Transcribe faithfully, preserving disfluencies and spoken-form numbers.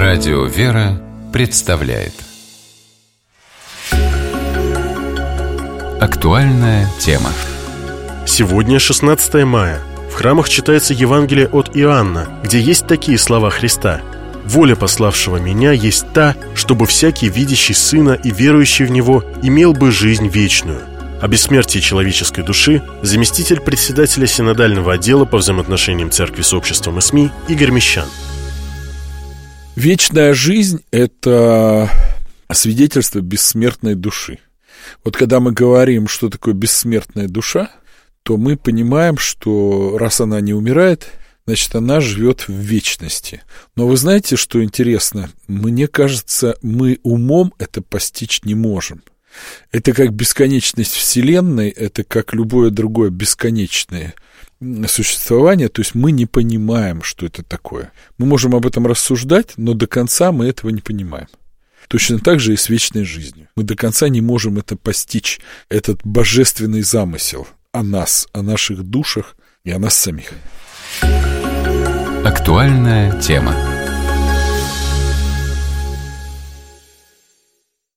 Радио «Вера» представляет актуальная тема. Сегодня шестнадцатое мая. В храмах читается Евангелие от Иоанна, где есть такие слова Христа: «Воля пославшего меня есть та, чтобы всякий, видящий Сына и верующий в Него, имел бы жизнь вечную». О бессмертии человеческой души заместитель председателя синодального отдела по взаимоотношениям церкви с обществом и СМИ Игорь Мещан. Вечная жизнь – это свидетельство бессмертной души. Вот когда мы говорим, что такое бессмертная душа, то мы понимаем, что раз она не умирает, значит, она живет в вечности. Но вы знаете, что интересно? Мне кажется, мы умом это постичь не можем. Это как бесконечность Вселенной, это как любое другое бесконечное существование, то есть мы не понимаем, что это такое. Мы можем об этом рассуждать, но до конца мы этого не понимаем. Точно так же и с вечной жизнью. Мы до конца не можем это постичь, этот божественный замысел о нас, о наших душах и о нас самих. Актуальная тема.